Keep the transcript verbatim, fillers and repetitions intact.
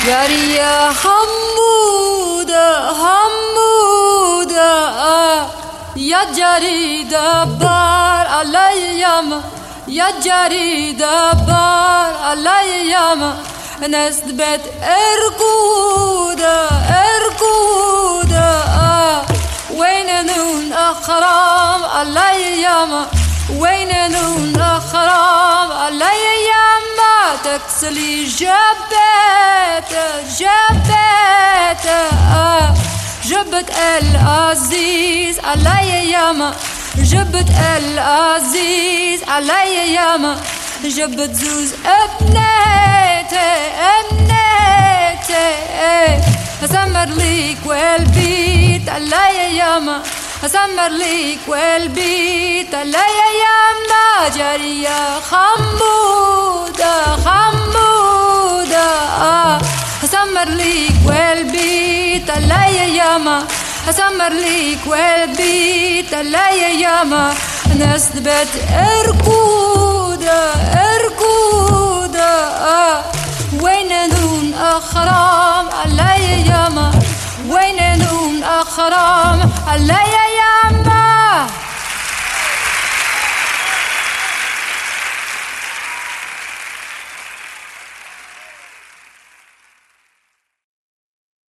يا حمودة حمودة يا جريدة بار الأيام يا جريدة بار الأيام نسبت إركودة إركودة وين نون أخرام الأيام وين نون أخرام الأيام ما تكسلي جبت جبت جبت العزيز الأيام جبت العزيز الأيام جبت زوز ابنتي ابنتي أسمر ليك والبيت الأيام أسمر ليك والبيت الأيام ما جريا خمودة خمودة أسمر ليك والبيت الأيام أسمر ليك والبيت الأيام نسبت إركودة إركودة وين نون أخرام الأيام وين نون أخرام الأيام